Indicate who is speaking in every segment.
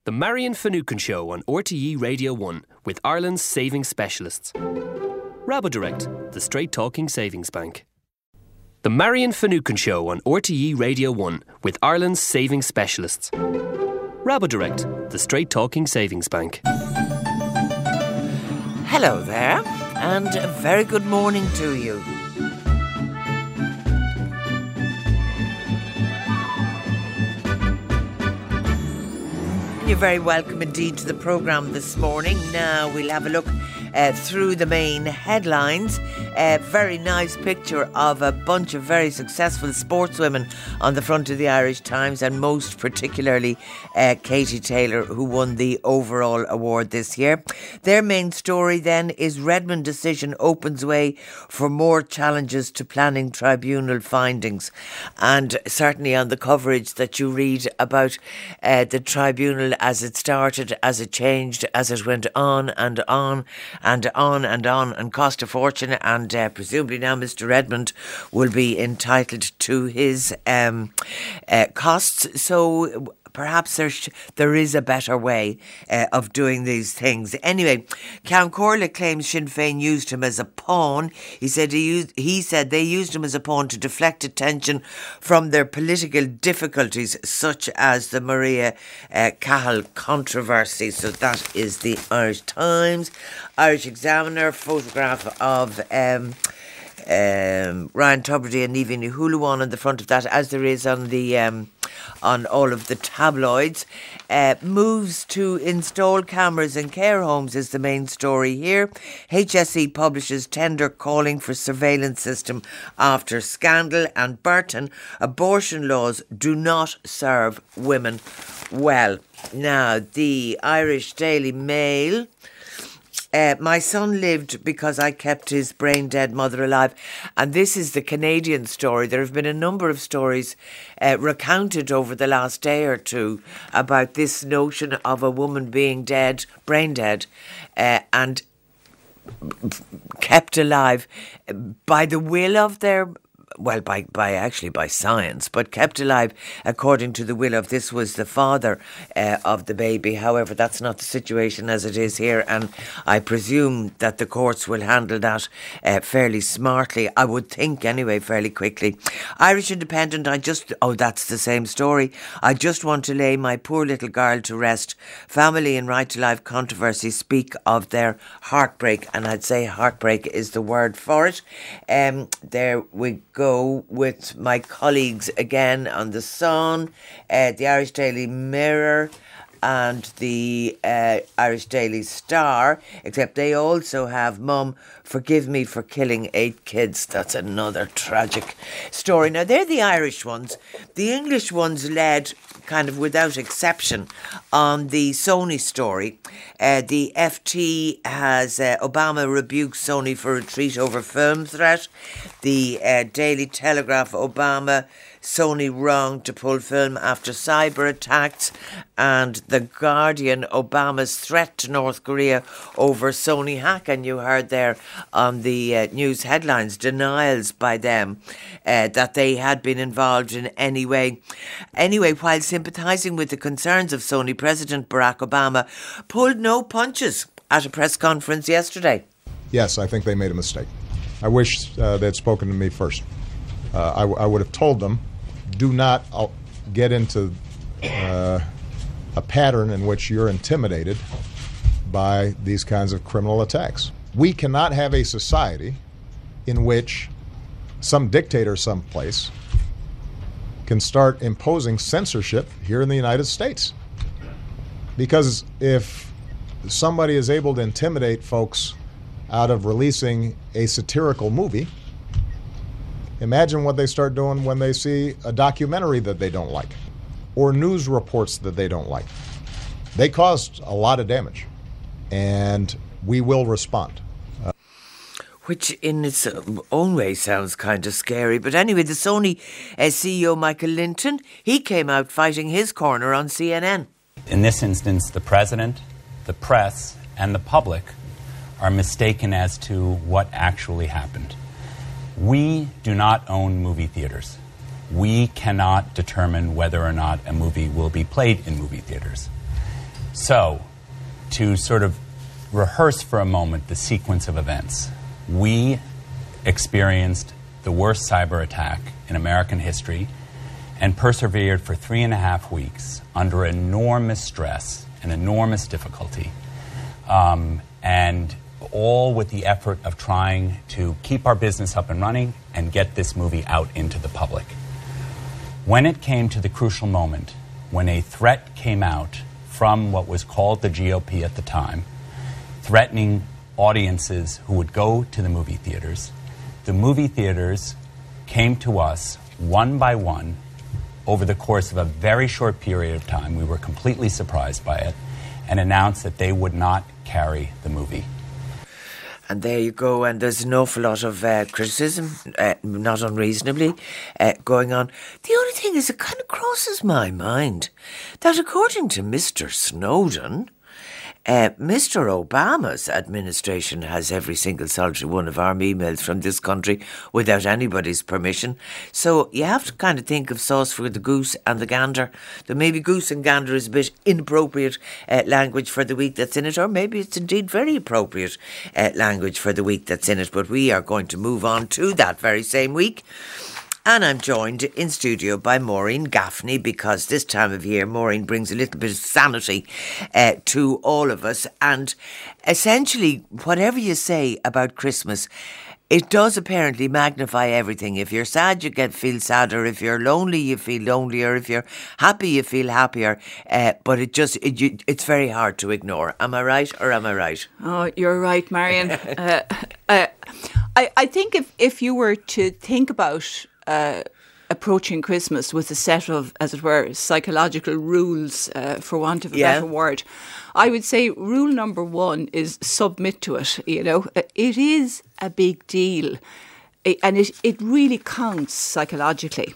Speaker 1: The Marion Finucane Show on RTE Radio 1 with Ireland's savings specialists. Rabodirect, the straight-talking savings bank. The Marion Finucane Show on RTE Radio 1 with Ireland's savings specialists. Rabodirect, the straight-talking savings bank.
Speaker 2: Hello there, and a very good morning to you. You're very welcome indeed to the programme this morning. Now we'll have a look through the main headlines. A very nice picture of a bunch of very successful sportswomen on the front of the Irish Times, and most particularly Katie Taylor, who won the overall award this year. Their main story then is Redmond decision opens way for more challenges to planning tribunal findings. And certainly on the coverage that you read about the tribunal as it started, as it changed, as it went on and on and on and on and cost a fortune, and presumably now Mr. Redmond will be entitled to his costs. So perhaps there is a better way of doing these things. Anyway, Count Corlett claims Sinn Féin used him as a pawn. He said they used him as a pawn to deflect attention from their political difficulties, such as the Maria Cahill controversy. So that is the Irish Times. Irish Examiner, photograph of Ryan Tubridy and Niamh Ní Shúilleabháin on the front of that, as there is on the on all of the tabloids. Moves to install cameras in care homes is the main story here. HSE publishes tender calling for surveillance system after scandal. And Burton, abortion laws do not serve women well. Now, the Irish Daily Mail. My son lived because I kept his brain-dead mother alive. And this is the Canadian story. There have been a number of stories recounted over the last day or two about this notion of a woman being dead, brain-dead, and kept alive by the will of their... Well, by science, but kept alive according to the will of, this was the father of the baby. However, that's not the situation as it is here, and I presume that the courts will handle that fairly smartly. I would think anyway, fairly quickly. Irish Independent, that's the same story. I just want to lay my poor little girl to rest. Family and Right to Life controversy speak of their heartbreak, and I'd say heartbreak is the word for it. There we go with my colleagues again on the Sun, the Irish Daily Mirror and the Irish Daily Star, except they also have Mum, forgive me for killing 8 kids. That's another tragic story. Now, they're the Irish ones. The English ones led kind of without exception on the Sony story. The FT has Obama rebukes Sony for retreat over film threat. The Daily Telegraph, Obama, Sony wrong to pull film after cyber attacks. And The Guardian, Obama's threat to North Korea over Sony hack. And you heard there on the news headlines, denials by them that they had been involved in any way. Anyway, while sympathising with the concerns of Sony, President Barack Obama pulled no punches at a press conference yesterday.
Speaker 3: Yes, I think they made a mistake. I wish they'd spoken to me first. I would have told them, do not get into a pattern in which you're intimidated by these kinds of criminal attacks. We cannot have a society in which some dictator someplace can start imposing censorship here in the United States. Because if somebody is able to intimidate folks out of releasing a satirical movie, imagine what they start doing when they see a documentary that they don't like or news reports that they don't like. They caused a lot of damage, and we will respond.
Speaker 2: Which in its own way sounds kind of scary. But anyway, the Sony CEO Michael Linton, he came out fighting his corner on CNN.
Speaker 4: In this instance, the president, the press, and the public are mistaken as to what actually happened. We do not own movie theaters. We cannot determine whether or not a movie will be played in movie theaters. So, to sort of rehearse for a moment the sequence of events, we experienced the worst cyber attack in American history and persevered for 3.5 weeks under enormous stress and enormous difficulty, and all with the effort of trying to keep our business up and running and get this movie out into the public. When it came to the crucial moment, when a threat came out from what was called the GOP at the time, threatening audiences who would go to the movie theaters, the movie theaters came to us one by one over the course of a very short period of time. We were completely surprised by it and announced that they would not carry the movie.
Speaker 2: And there you go, and there's an awful lot of criticism, not unreasonably, going on. The only thing is, it kind of crosses my mind that according to Mr. Snowden, Mr. Obama's administration has every single solitary one of our emails from this country without anybody's permission. So you have to kind of think of sauce for the goose and the gander. That maybe goose and gander is a bit inappropriate language for the week that's in it, or maybe it's indeed very appropriate language for the week that's in it. But we are going to move on to that very same week. And I'm joined in studio by Maureen Gaffney, because this time of year, Maureen brings a little bit of sanity to all of us. And essentially, whatever you say about Christmas, it does apparently magnify everything. If you're sad, you feel sadder. If you're lonely, you feel lonelier. If you're happy, you feel happier. But it's very hard to ignore. Am I right or am I right?
Speaker 5: Oh, you're right, Marion. I think if you were to think about approaching Christmas with a set of, as it were, psychological rules, for want of a better word, I would say rule number 1 is submit to it. You know, it is a big deal, and it really counts psychologically.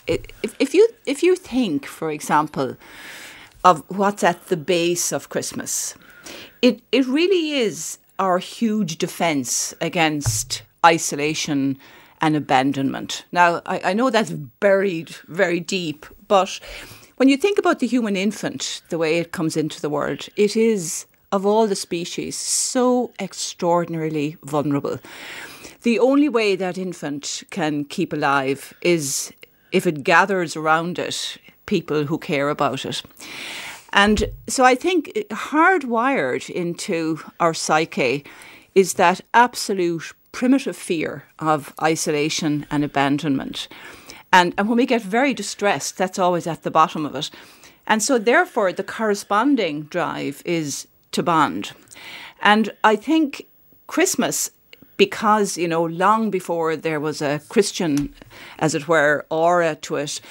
Speaker 5: If you think, for example, of what's at the base of Christmas, it really is our huge defence against isolation and abandonment. Now, I know that's buried very deep, but when you think about the human infant, the way it comes into the world, it is, of all the species, so extraordinarily vulnerable. The only way that infant can keep alive is if it gathers around it people who care about it. And so I think hardwired into our psyche is that absolute primitive fear of isolation and abandonment. And when we get very distressed, that's always at the bottom of it. And so therefore, the corresponding drive is to bond. And I think Christmas, because, you know, long before there was a Christian, as it were, aura to it,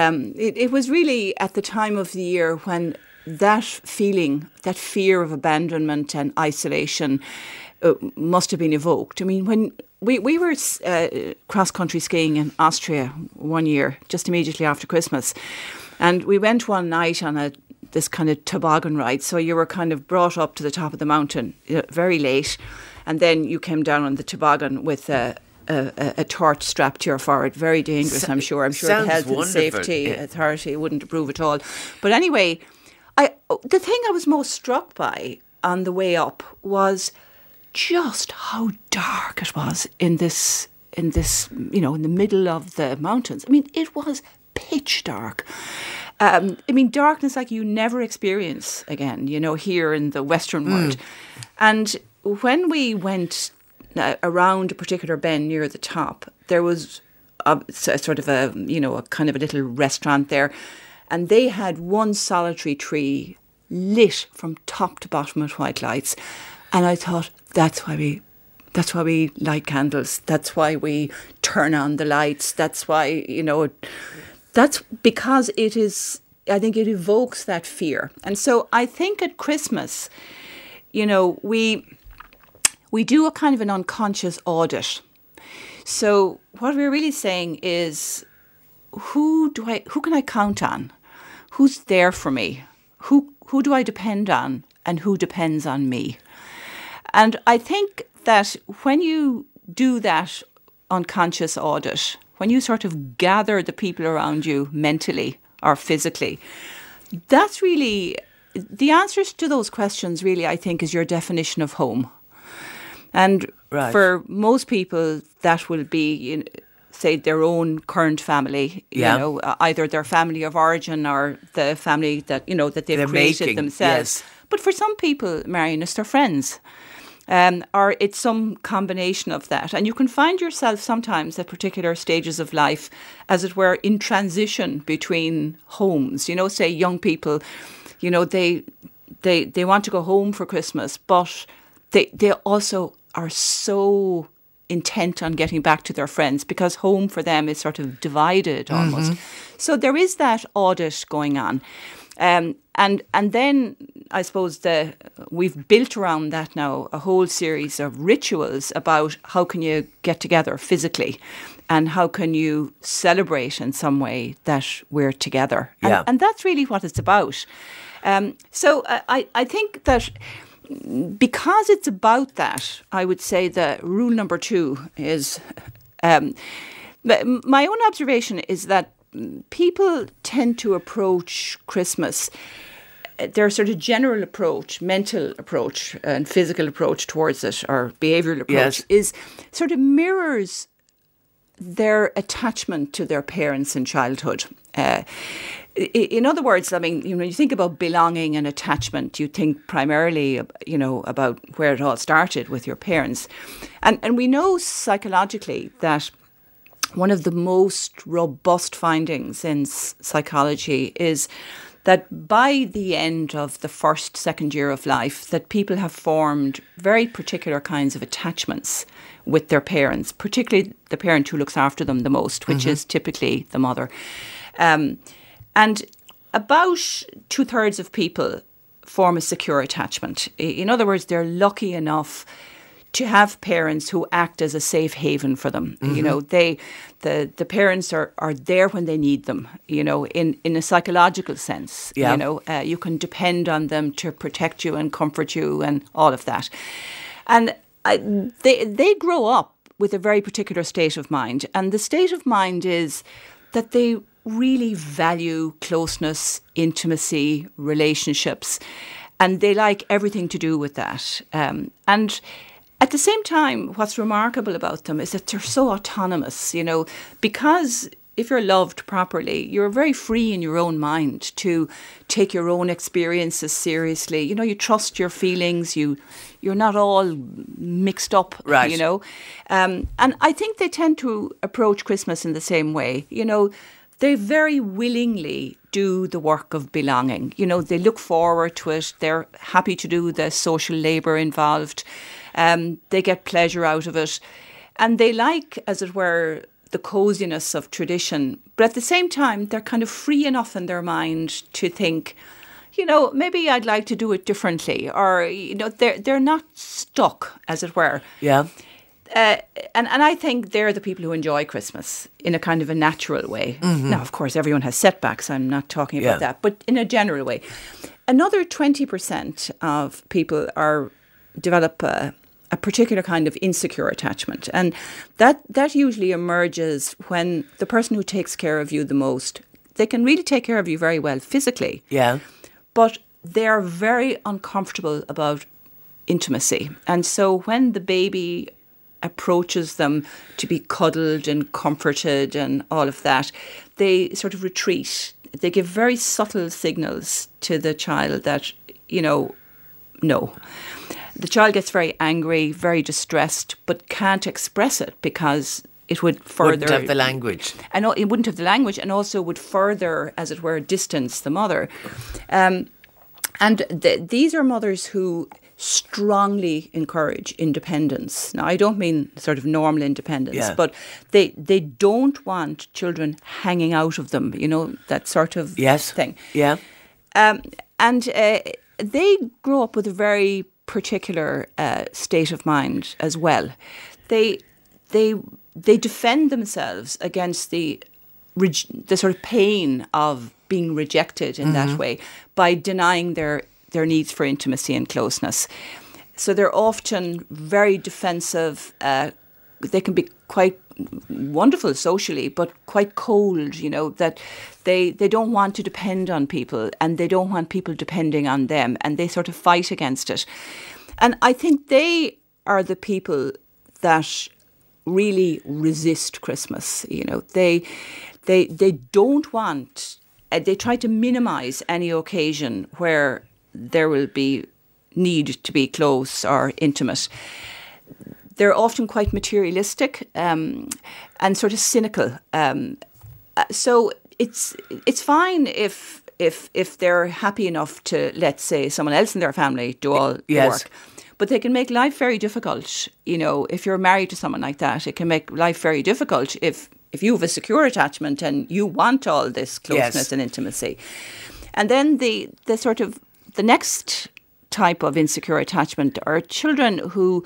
Speaker 5: it was really at the time of the year when that feeling, that fear of abandonment and isolation must have been evoked. I mean, when we were cross-country skiing in Austria one year, just immediately after Christmas, and we went one night on this kind of toboggan ride. So you were kind of brought up to the top of the mountain very late, and then you came down on the toboggan with a torch strapped to your forehead. Very dangerous, I'm sure. I'm sure the Health and Safety Authority wouldn't approve at all. But anyway, the thing I was most struck by on the way up was just how dark it was in this, you know, in the middle of the mountains. I mean, it was pitch dark. I mean, darkness like you never experience again, you know, here in the Western world. And when we went around a particular bend near the top, there was a sort of a kind of a little restaurant there, and they had one solitary tree lit from top to bottom with white lights. And I thought, that's why we light candles. That's why we turn on the lights. That's why, you know, that's because it is, I think it evokes that fear. And so I think at Christmas, you know, we do a kind of an unconscious audit. So what we're really saying is, who can I count on? Who's there for me? Who do I depend on? And who depends on me? And I think that when you do that unconscious audit, when you sort of gather the people around you mentally or physically, that's really the answers to those questions really, I think, is your definition of home. And for most people, that will be, say, their own current family, either their family of origin or the family that, that they've created themselves. Yes. But for some people, Marion, it's their friends. Or it's some combination of that. And you can find yourself sometimes at particular stages of life, as it were, in transition between homes. Say young people, they want to go home for Christmas, but they also are so intent on getting back to their friends because home for them is sort of divided almost. So there is that audit going on. And then I suppose we've built around that now a whole series of rituals about how can you get together physically and how can you celebrate in some way that we're together. And that's really what it's about. So I think that because it's about that, I would say that rule number 2 is, my own observation is that people tend to approach Christmas, their sort of general approach, mental approach and physical approach towards it, or behavioural approach, is sort of mirrors their attachment to their parents in childhood. In other words, I mean, when you think about belonging and attachment, you think primarily, about where it all started with your parents. And we know psychologically that one of the most robust findings in psychology is that by the end of the first, second year of life, that people have formed very particular kinds of attachments with their parents, particularly the parent who looks after them the most, which is typically the mother. And about 2/3 of people form a secure attachment. In other words, they're lucky enough to have parents who act as a safe haven for them. The parents are there when they need them, in a psychological sense. You can depend on them to protect you and comfort you and all of that. And they grow up with a very particular state of mind. And the state of mind is that they really value closeness, intimacy, relationships, and they like everything to do with that. And at the same time, what's remarkable about them is that they're so autonomous, because if you're loved properly, you're very free in your own mind to take your own experiences seriously. You trust your feelings. You're not all mixed up,
Speaker 2: right.
Speaker 5: And I think they tend to approach Christmas in the same way. They very willingly do the work of belonging. They look forward to it. They're happy to do the social labour involved. They get pleasure out of it. And they like, as it were, the coziness of tradition. But at the same time, they're kind of free enough in their mind to think, maybe I'd like to do it differently. Or, they're not stuck, as it were.
Speaker 2: Yeah.
Speaker 5: And I think they're the people who enjoy Christmas in a kind of a natural way. Now, of course, everyone has setbacks. I'm not talking about that. But in a general way. Another 20% of people develop a particular kind of insecure attachment. And that usually emerges when the person who takes care of you the most, they can really take care of you very well physically.
Speaker 2: Yeah.
Speaker 5: But they're very uncomfortable about intimacy. And so when the baby approaches them to be cuddled and comforted and all of that, they sort of retreat. They give very subtle signals to the child that, no. The child gets very angry, very distressed, but can't express it because it would further...
Speaker 2: Wouldn't have the language.
Speaker 5: And it wouldn't have the language, and also would further, as it were, distance the mother. And these are mothers who strongly encourage independence. Now, I don't mean sort of normal independence, but they don't want children hanging out of them, that sort of thing.
Speaker 2: Yeah.
Speaker 5: And they grow up with a very particular state of mind as well. They defend themselves against the sort of pain of being rejected in that way by denying their needs for intimacy and closeness. So they're often very defensive. They can be quite wonderful socially, but quite cold, that they don't want to depend on people and they don't want people depending on them, and they sort of fight against it. And I think they are the people that really resist Christmas. They don't want, they try to minimise any occasion where there will be need to be close or intimate. They're often quite materialistic and sort of cynical. So it's fine if they're happy enough to, let's say, someone else in their family do all the work. But they can make life very difficult. If you're married to someone like that, it can make life very difficult if you have a secure attachment and you want all this closeness and intimacy. And then the next type of insecure attachment are children who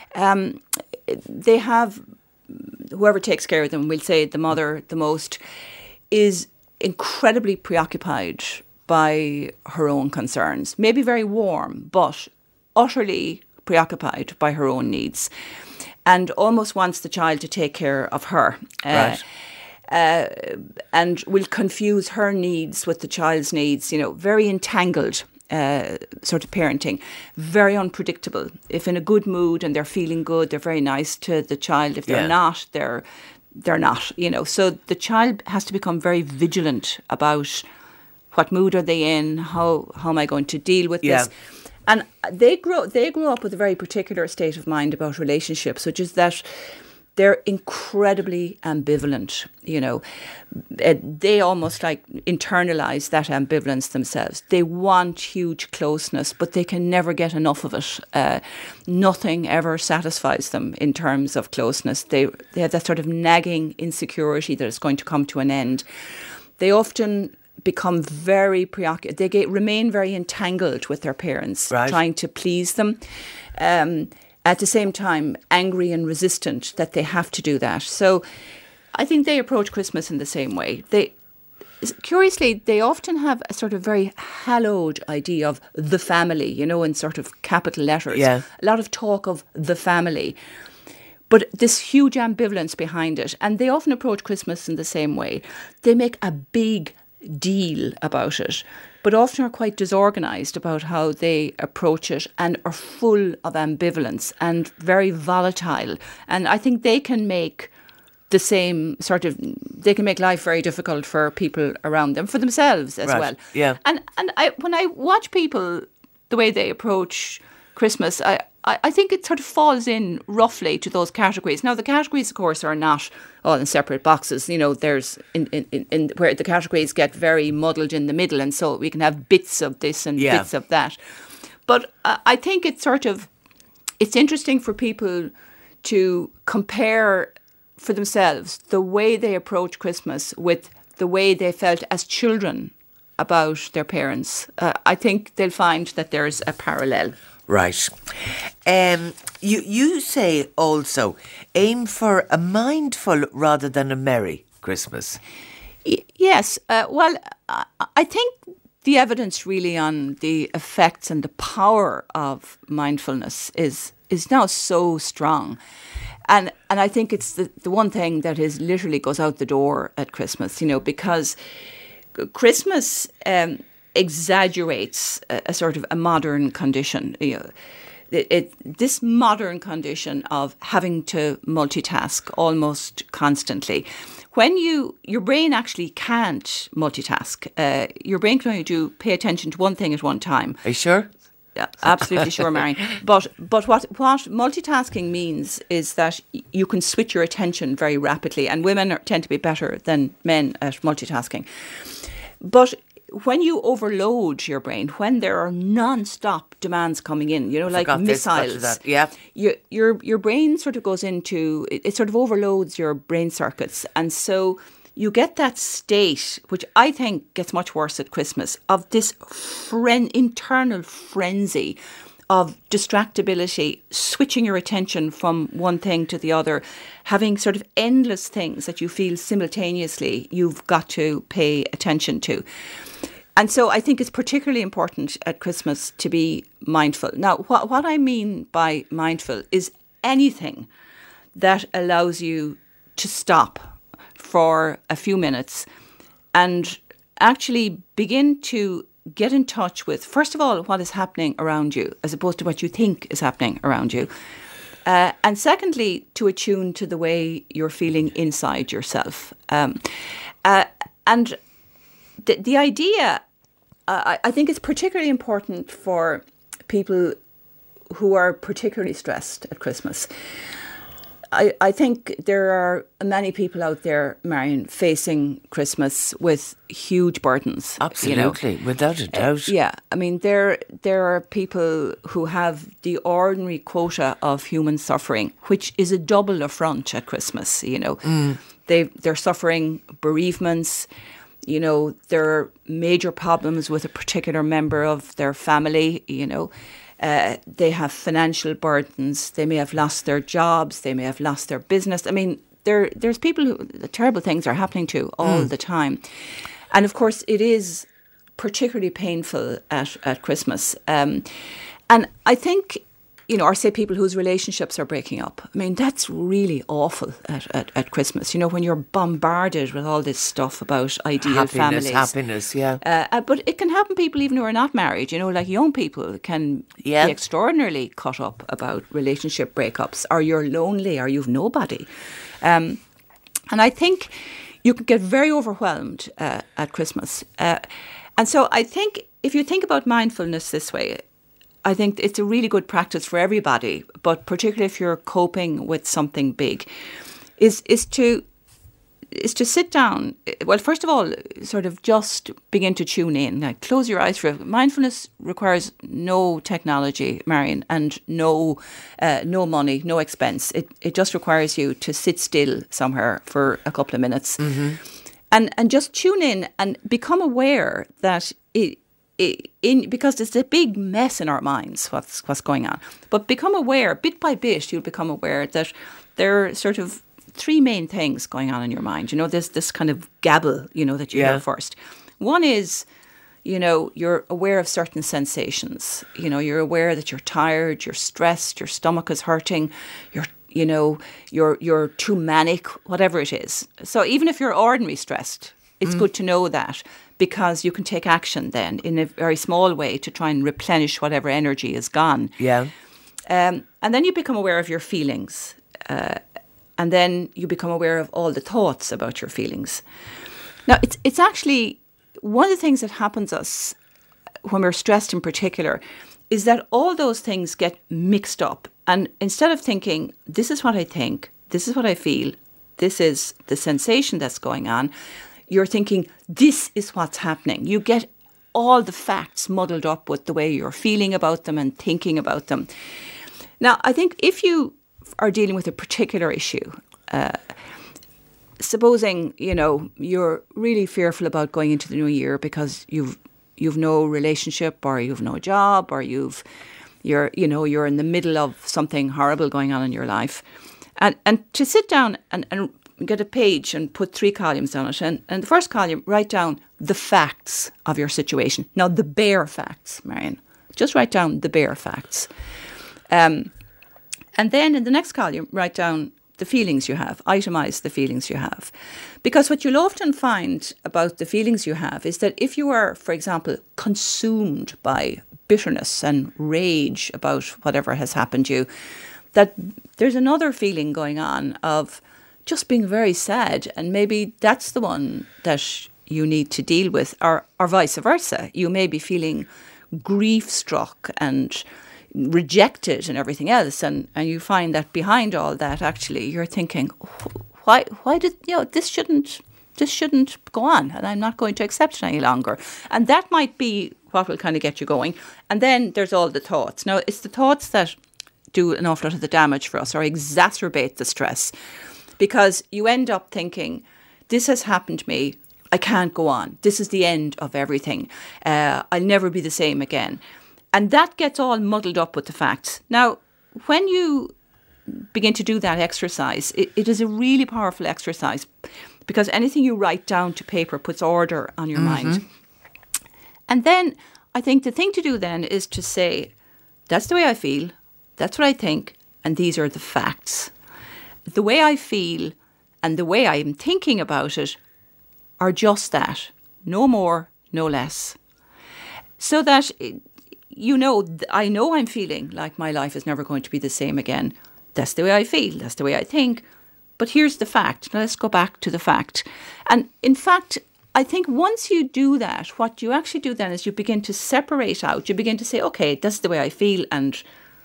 Speaker 5: they have, whoever takes care of them, we'll say the mother the most, is incredibly preoccupied by her own concerns. Maybe very warm, but utterly preoccupied by her own needs, and almost wants the child to take care of her.
Speaker 2: Right.
Speaker 5: And will confuse her needs with the child's needs, very entangled sort of parenting, very unpredictable. If in a good mood and they're feeling good, they're very nice to the child. If they're not, they're not, So the child has to become very vigilant about what mood are they in, how am I going to deal with this? And they grow up with a very particular state of mind about relationships, which is that they're incredibly ambivalent. They almost like internalize that ambivalence themselves. They want huge closeness, but they can never get enough of it. Nothing ever satisfies them in terms of closeness. They have that sort of nagging insecurity that it's going to come to an end. They often become very preoccupied. They remain very entangled with their parents, trying to please them. At the same time, angry and resistant that they have to do that. So I think they approach Christmas in the same way. Curiously, they often have a sort of very hallowed idea of the family, in sort of capital letters.
Speaker 2: Yeah.
Speaker 5: A lot of talk of the family. But this huge ambivalence behind it. And they often approach Christmas in the same way. They make a big deal about it, but often are quite disorganised about how they approach it and are full of ambivalence and very volatile. And I think they can make the same they can make life very difficult for people around them, for themselves as well.
Speaker 2: Yeah.
Speaker 5: And when I watch people, the way they approach Christmas, I think it sort of falls in roughly to those categories. Now, the categories, of course, are not all in separate boxes. There's in where the categories get very muddled in the middle, and so we can have bits of this and bits of that. But I think it's interesting for people to compare for themselves the way they approach Christmas with the way they felt as children about their parents. I think they'll find that there's a parallel.
Speaker 2: Right. You say also aim for a mindful rather than a merry Christmas.
Speaker 5: Yes. Well, I think the evidence really on the effects and the power of mindfulness is now so strong. And I think it's the one thing that is literally goes out the door at Christmas, because Christmas exaggerates a sort of a modern condition. This modern condition of having to multitask almost constantly. When your brain actually can't multitask, your brain can only pay attention to one thing at one time.
Speaker 2: Are you sure?
Speaker 5: Yeah, absolutely sure, Marion. But what multitasking means is that you can switch your attention very rapidly, and women tend to be better than men at multitasking. But when you overload your brain, when there are non-stop demands coming in, like missiles, your brain sort of goes into, it sort of overloads your brain circuits. And so you get that state, which I think gets much worse at Christmas, of this internal frenzy of distractibility, switching your attention from one thing to the other, having sort of endless things that you feel simultaneously you've got to pay attention to. And so I think it's particularly important at Christmas to be mindful. Now, what I mean by mindful is anything that allows you to stop for a few minutes and actually begin to get in touch with, first of all, what is happening around you as opposed to what you think is happening around you. And secondly, to attune to the way you're feeling inside yourself. And the idea, I think it's particularly important for people who are particularly stressed at Christmas. I think there are many people out there, Marion, facing Christmas with huge burdens.
Speaker 2: Absolutely, without a doubt.
Speaker 5: Yeah, I mean, there are people who have the ordinary quota of human suffering, which is a double affront at Christmas. They're suffering bereavements. There are major problems with a particular member of their family. They have financial burdens. They may have lost their jobs. They may have lost their business. I mean, there's people who terrible things are happening to all the time. And of course, it is particularly painful at Christmas. And I think, or say people whose relationships are breaking up. I mean, that's really awful at Christmas, when you're bombarded with all this stuff about ideal families.
Speaker 2: Happiness, yeah.
Speaker 5: But it can happen to people even who are not married, like young people can be extraordinarily cut up about relationship breakups, or you're lonely, or you've nobody. And I think you can get very overwhelmed at Christmas. And so I think if you think about mindfulness this way, I think it's a really good practice for everybody, but particularly if you're coping with something big, is to sit down. Well, first of all, sort of just begin to tune in. Like, close your eyes for it. Mindfulness requires no technology, Marion, and no money, no expense. It just requires you to sit still somewhere for a couple of minutes, and just tune in and become aware that because it's a big mess in our minds, what's going on. But become aware, bit by bit, you'll become aware that there are sort of three main things going on in your mind. There's this kind of gabble, that you hear first. One is, you're aware of certain sensations. You're aware that you're tired, you're stressed, your stomach is hurting, you're too manic, whatever it is. So even if you're ordinary stressed, it's good to know that, because you can take action then in a very small way to try and replenish whatever energy is gone.
Speaker 2: Yeah.
Speaker 5: And then you become aware of your feelings. And then you become aware of all the thoughts about your feelings. Now, it's actually one of the things that happens to us when we're stressed in particular is that all those things get mixed up. And instead of thinking, this is what I think, this is what I feel, this is the sensation that's going on, you're thinking, this is what's happening. You get all the facts muddled up with the way you're feeling about them and thinking about them. Now, I think if you are dealing with a particular issue, supposing, you're really fearful about going into the new year because you've no relationship, or you've no job, or you're in the middle of something horrible going on in your life. And to sit down and get a page and put 3 columns on it. And the first column, write down the facts of your situation. Now, the bare facts, Marion. Just write down the bare facts. And then in the next column, write down the feelings you have. Itemise the feelings you have. Because what you'll often find about the feelings you have is that if you are, for example, consumed by bitterness and rage about whatever has happened to you, that there's another feeling going on of just being very sad, and maybe that's the one that you need to deal with, or vice versa. You may be feeling grief-struck and rejected and everything else, and you find that behind all that, actually, you're thinking, why did this shouldn't go on, and I'm not going to accept it any longer. And that might be what will kind of get you going. And then there's all the thoughts. Now, it's the thoughts that do an awful lot of the damage for us, or exacerbate the stress. Because you end up thinking, this has happened to me, I can't go on. This is the end of everything. I'll never be the same again. And that gets all muddled up with the facts. Now, when you begin to do that exercise, it is a really powerful exercise, because anything you write down to paper puts order on your mind. And then I think the thing to do then is to say, that's the way I feel, that's what I think, and these are the facts. The way I feel and the way I'm thinking about it are just that. No more, no less. So that, I know I'm feeling like my life is never going to be the same again. That's the way I feel. That's the way I think. But here's the fact. Now let's go back to the fact. And in fact, I think once you do that, what you actually do then is you begin to separate out. You begin to say, okay, that's the way I feel and,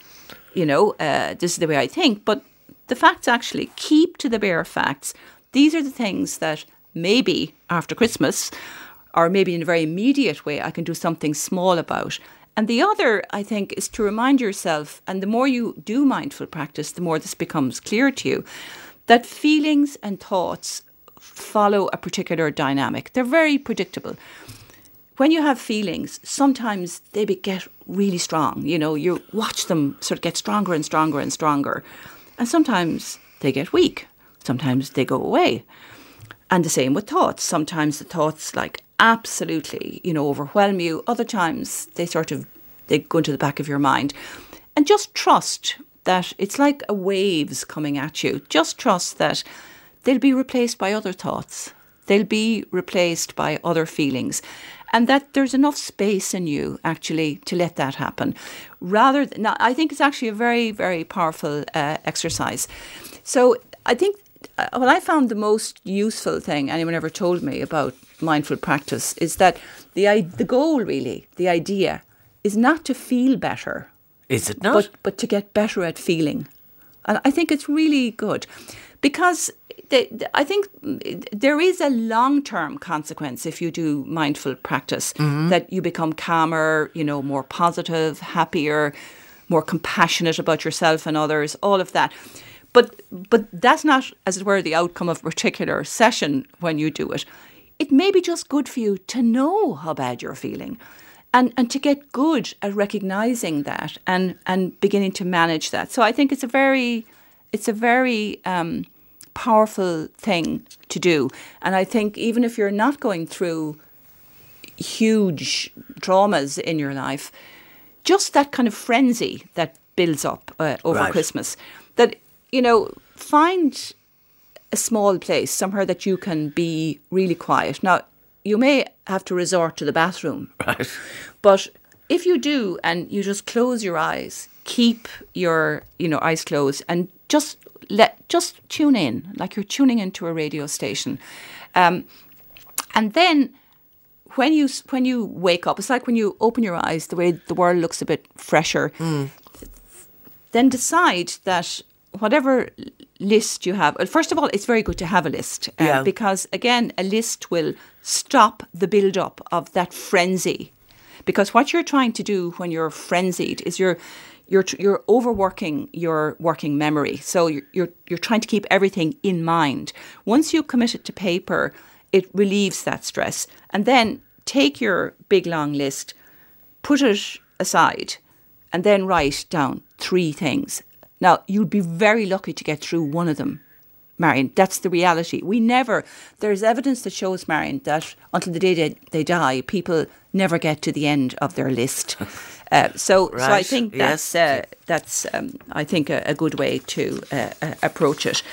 Speaker 5: this is the way I think. But the facts actually, keep to the bare facts. These are the things that maybe after Christmas, or maybe in a very immediate way, I can do something small about. And the other, I think, is to remind yourself, and the more you do mindful practice, the more this becomes clear to you, that feelings and thoughts follow a particular dynamic. They're very predictable. When you have feelings, sometimes they get really strong. You watch them sort of get stronger and stronger and stronger. And sometimes they get weak. Sometimes they go away. And the same with thoughts. Sometimes the thoughts absolutely, overwhelm you. Other times they go into the back of your mind. And just trust that it's like waves coming at you. Just trust that they'll be replaced by other thoughts. They'll be replaced by other feelings. And that there's enough space in you, actually, to let that happen. Now, I think it's actually a very, very powerful exercise. So I think what I found the most useful thing anyone ever told me about mindful practice is that the goal, really, the idea, is not to feel better.
Speaker 2: Is it not?
Speaker 5: But to get better at feeling. And I think it's really good because I think there is a long-term consequence if you do mindful practice, that you become calmer, more positive, happier, more compassionate about yourself and others, all of that. But that's not, as it were, the outcome of a particular session when you do it. It may be just good for you to know how bad you're feeling and to get good at recognising that and beginning to manage that. So I think it's a very powerful thing to do. And I think even if you're not going through huge traumas in your life, just that kind of frenzy that builds up over Christmas, that, find a small place, somewhere that you can be really quiet. Now, you may have to resort to the bathroom.
Speaker 2: Right.
Speaker 5: But if you do, and you just close your eyes, keep your, eyes closed, and just tune in, like you're tuning into a radio station. And then when you wake up, it's like when you open your eyes, the way the world looks a bit fresher. Then decide that whatever list you have, well, first of all, it's very good to have a list because, again, a list will stop the build-up of that frenzy. Because what you're trying to do when you're frenzied is you're overworking your working memory. So you're trying to keep everything in mind. Once you commit it to paper, it relieves that stress. And then take your big long list, put it aside, and then write down 3 things. Now, you'd be very lucky to get through one of them, Marion. That's the reality. There's evidence that shows, Marion, that until the day they die, people never get to the end of their list. So I think that's I think a good way to approach it.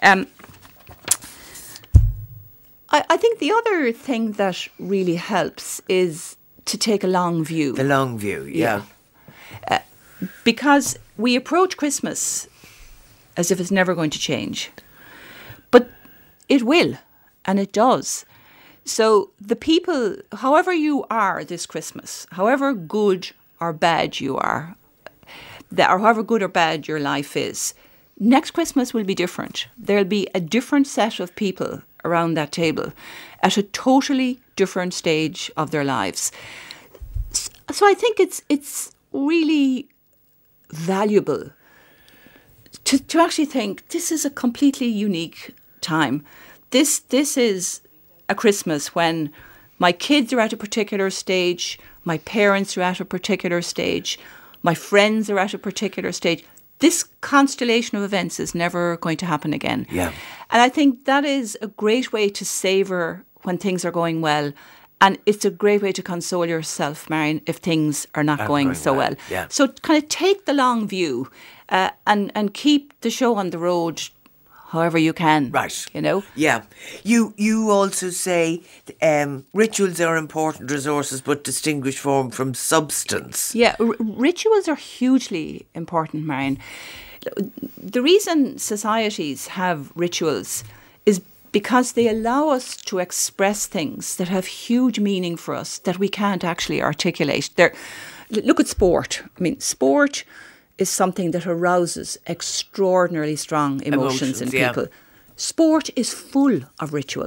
Speaker 5: I think the other thing that really helps is to take a long view.
Speaker 2: The long view, yeah.
Speaker 5: Because we approach Christmas as if it's never going to change. But it will, and it does. So the people, however you are this Christmas, however good or bad you are, or however good or bad your life is, next Christmas will be different. There'll be a different set of people around that table at a totally different stage of their lives. So I think it's really valuable to actually think this is a completely unique time. This is a Christmas when my kids are at a particular stage, my parents are at a particular stage, my friends are at a particular stage. This constellation of events is never going to happen again.
Speaker 2: Yeah.
Speaker 5: And I think that is a great way to savour when things are going well. And it's a great way to console yourself, Marion, if things are not going so well.
Speaker 2: Yeah.
Speaker 5: So kind of take the long view and keep the show on the road however you can.
Speaker 2: Right.
Speaker 5: You know?
Speaker 2: Yeah. You also say rituals are important resources but distinguish form from substance.
Speaker 5: Yeah, rituals are hugely important, Marion. The reason societies have rituals is because they allow us to express things that have huge meaning for us that we can't actually articulate. Look at sport. I mean, sport is something that arouses extraordinarily strong emotions in people. Yeah. Sport is full of ritual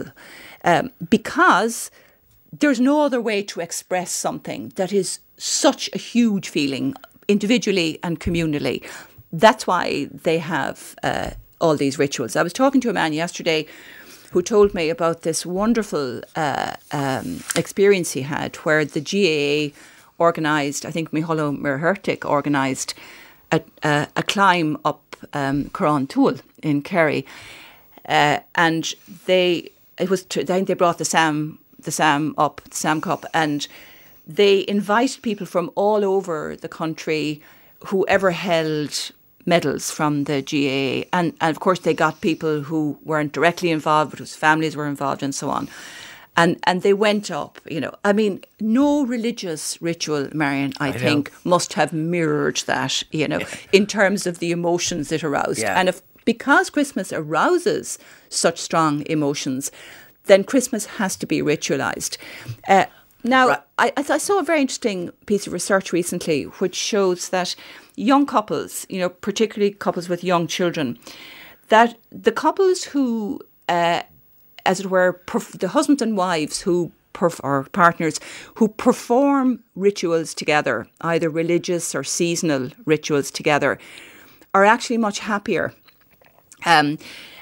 Speaker 5: because there's no other way to express something that is such a huge feeling individually and communally. That's why they have all these rituals. I was talking to a man yesterday who told me about this wonderful experience he had where the GAA organised, I think Micheál Ó Muircheartaigh organised a climb up Corán Túil in Kerry. And they brought the Sam up, the Sam Cup, and they invited people from all over the country, whoever held medals from the GAA. And of course, they got people who weren't directly involved, but whose families were involved and so on. And they went up, you know. I mean, no religious ritual, Marion, I think, must have mirrored that, you know, in terms of the emotions it aroused. Yeah. And because Christmas arouses such strong emotions, then Christmas has to be ritualised. Now, right. I saw a very interesting piece of research recently which shows that young couples, you know, particularly couples with young children, that the couples who, as it were, the husbands and wives or partners who perform rituals together, either religious or seasonal rituals together, are actually much happier. And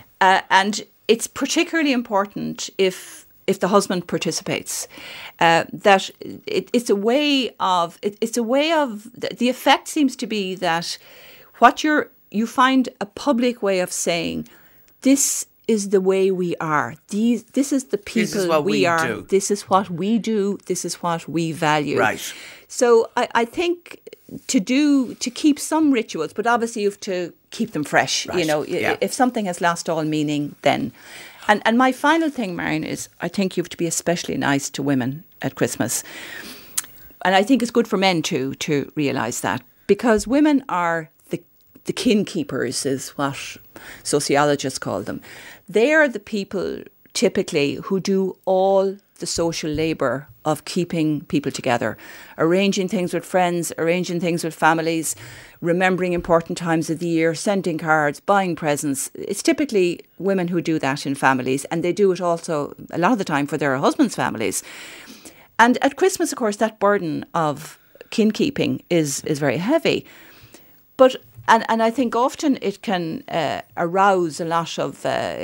Speaker 5: it's particularly important if the husband participates. That it's a way of the effect seems to be that you find a public way of saying, this is the way we are. This is the people we are. Do. This is what we do. This is what we value. Right. So I think to keep some rituals, but obviously you have to keep them fresh. Right. You know, if something has lost all meaning, then. And my final thing, Marion, is I think you have to be especially nice to women at Christmas. And I think it's good for men too to realise that, because women are the kin keepers, is what sociologists call them. They are the people typically who do all the social labour of keeping people together, arranging things with friends, arranging things with families, remembering important times of the year, sending cards, buying presents. It's typically women who do that in families, and they do it also a lot of the time for their husbands' families. And at Christmas, of course, that burden of kin keeping is very heavy. But And I think often it can arouse a lot of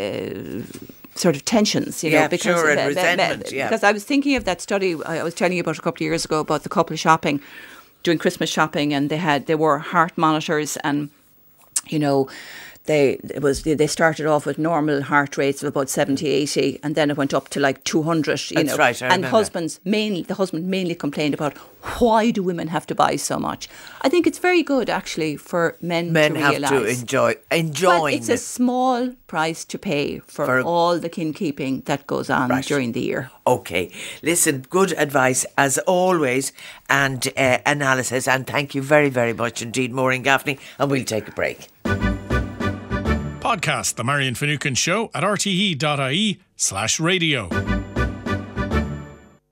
Speaker 5: sort of tensions, you know, because
Speaker 2: and resentment.
Speaker 5: Because I was thinking of that study I was telling you about a couple of years ago about the couple shopping, doing Christmas shopping, and they wore heart monitors, and you know, they started off with normal heart rates of about 70, 80, and then it went up to like 200.
Speaker 2: That's right.
Speaker 5: And the husband mainly complained about, why do women have to buy so much? I think it's very good actually for men to realise.
Speaker 2: Men have to enjoy.
Speaker 5: But it's a small price to pay for all the kin keeping that goes on during the year.
Speaker 2: Okay, listen, good advice as always, and analysis, and thank you very, very much indeed, Maureen Gaffney, and we'll take a break.
Speaker 6: Podcast The Marion Finucane Show at rte.ie/radio.